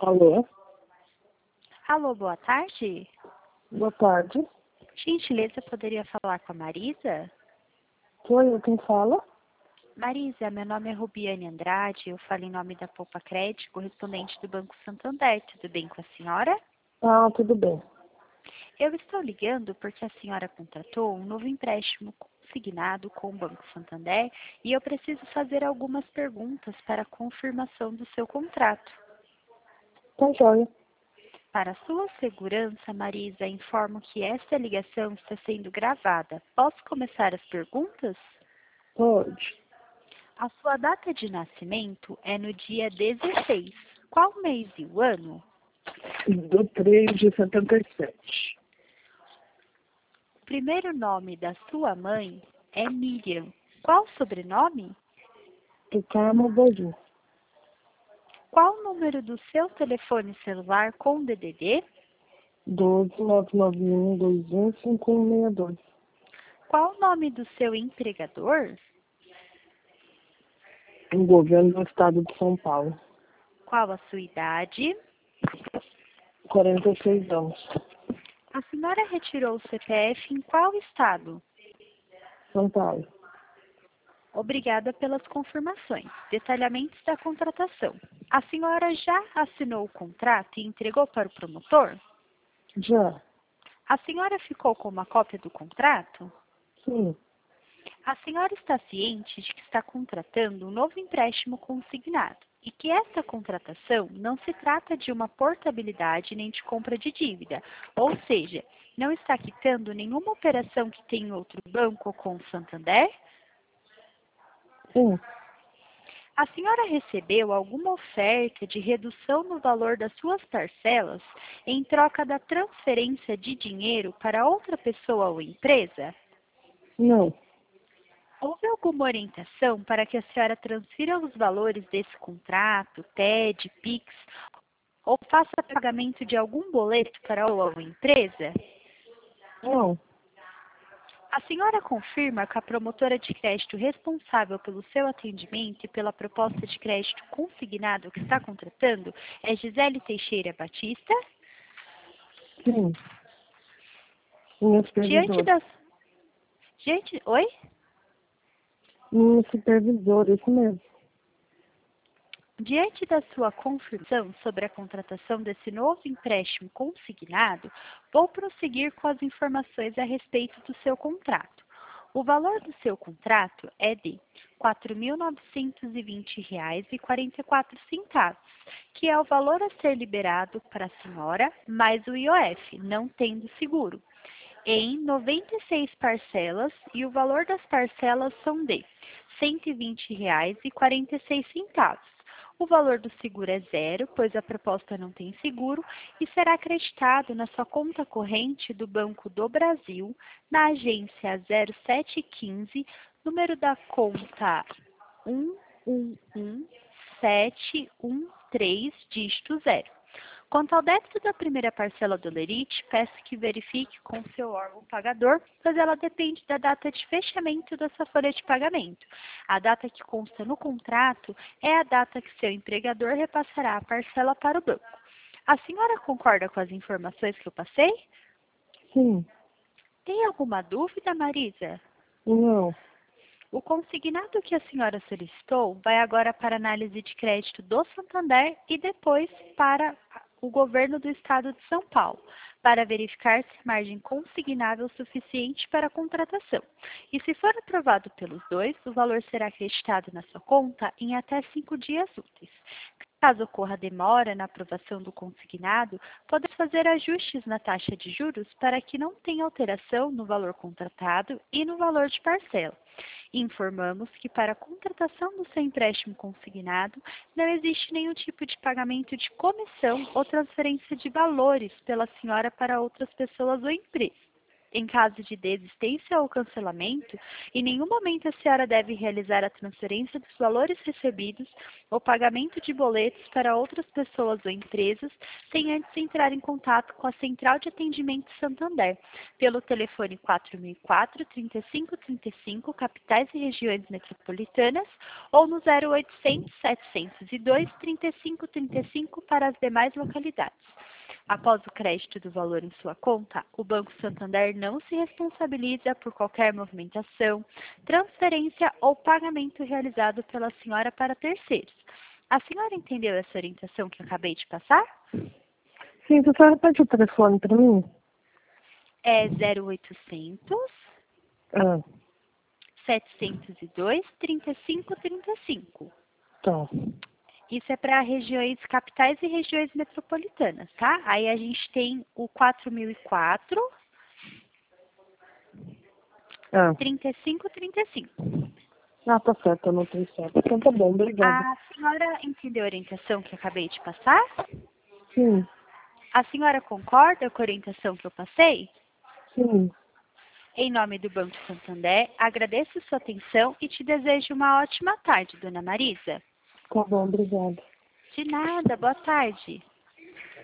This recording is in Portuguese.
Alô? Alô, boa tarde. Boa tarde. Gentileza, poderia falar com a Marisa? Oi, quem fala? Marisa, meu nome é Rubiane Andrade, eu falo em nome da Poupa Crédito, correspondente do Banco Santander. Tudo bem com a senhora? Ah, tudo bem. Eu estou ligando porque a senhora contratou um novo empréstimo consignado com o Banco Santander e eu preciso fazer algumas perguntas para a confirmação do seu contrato. Tá joia. Para sua segurança, Marisa, informo que esta ligação está sendo gravada. Posso começar as perguntas? Pode. A sua data de nascimento é no dia 16. Qual mês e o ano? Do 3 de 77. O primeiro nome da sua mãe é Miriam. Qual o sobrenome? Do Carmo Boju. Qual o número do seu telefone celular com DDD? 12 991 21 5162. Qual o nome do seu empregador? O governo do estado de São Paulo. Qual a sua idade? 46 anos. A senhora retirou o CPF em qual estado? São Paulo. Obrigada pelas confirmações. Detalhamentos da contratação. A senhora já assinou o contrato e entregou para o promotor? Já? A senhora ficou com uma cópia do contrato? Sim. A senhora está ciente de que está contratando um novo empréstimo consignado e que esta contratação não se trata de uma portabilidade nem de compra de dívida, ou seja, não está quitando nenhuma operação que tem em outro banco ou com o Santander? Sim. A senhora recebeu alguma oferta de redução no valor das suas parcelas em troca da transferência de dinheiro para outra pessoa ou empresa? Não. Houve alguma orientação para que a senhora transfira os valores desse contrato, TED, PIX, ou faça pagamento de algum boleto para a empresa? Não. A senhora confirma que a promotora de crédito responsável pelo seu atendimento e pela proposta de crédito consignado que está contratando é Gisele Teixeira Batista? Sim. Minha Diante supervisora. das... Oi? Minha supervisora, isso mesmo. Diante da sua confirmação sobre a contratação desse novo empréstimo consignado, vou prosseguir com as informações a respeito do seu contrato. O valor do seu contrato é de R$ 4.920,44, que é o valor a ser liberado para a senhora, mais o IOF, não tendo seguro, em 96 parcelas, e o valor das parcelas são de R$ 120,46. O valor do seguro é zero, pois a proposta não tem seguro, e será acreditado na sua conta corrente do Banco do Brasil, na agência 0715, número da conta 111713, dígito 0. Quanto ao débito da primeira parcela do Lerite, peço que verifique com seu órgão pagador, pois ela depende da data de fechamento dessa folha de pagamento. A data que consta no contrato é a data que seu empregador repassará a parcela para o banco. A senhora concorda com as informações que eu passei? Sim. Tem alguma dúvida, Marisa? Não. O consignado que a senhora solicitou vai agora para análise de crédito do Santander e depois para o governo do estado de São Paulo, para verificar se a margem consignável é suficiente para a contratação. E se for aprovado pelos dois, o valor será acreditado na sua conta em até 5 dias úteis. Caso ocorra demora na aprovação do consignado, pode fazer ajustes na taxa de juros para que não tenha alteração no valor contratado e no valor de parcela. Informamos que para a contratação do seu empréstimo consignado, não existe nenhum tipo de pagamento de comissão ou transferência de valores pela senhora para outras pessoas ou empresas. Em caso de desistência ou cancelamento, em nenhum momento a senhora deve realizar a transferência dos valores recebidos ou pagamento de boletos para outras pessoas ou empresas sem antes entrar em contato com a Central de Atendimento Santander, pelo telefone 4004-3535, capitais e regiões metropolitanas, ou no 0800-702-3535 para as demais localidades. Após o crédito do valor em sua conta, o Banco Santander não se responsabiliza por qualquer movimentação, transferência ou pagamento realizado pela senhora para terceiros. A senhora entendeu essa orientação que acabei de passar? Sim, você só repete o telefone para mim? É 0800 Ah, 702 3535. tá. Isso é para regiões capitais e regiões metropolitanas, tá? Aí a gente tem o 4004 Ah, 3535. tá certo, eu não tenho certo. Então tá bom, obrigada. A senhora entendeu a orientação que acabei de passar? Sim, A senhora concorda com a orientação que eu passei? sim. Em nome do Banco Santander, agradeço sua atenção e te desejo uma ótima tarde, dona Marisa. Tá bom, obrigada. De nada, boa tarde.